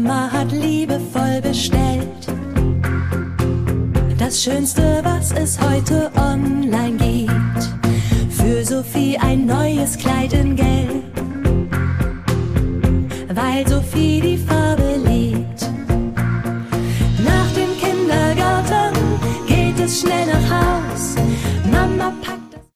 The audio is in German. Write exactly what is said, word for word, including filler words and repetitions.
Mama hat liebevoll bestellt. Das Schönste, was es heute online gibt. Für Sophie ein neues Kleid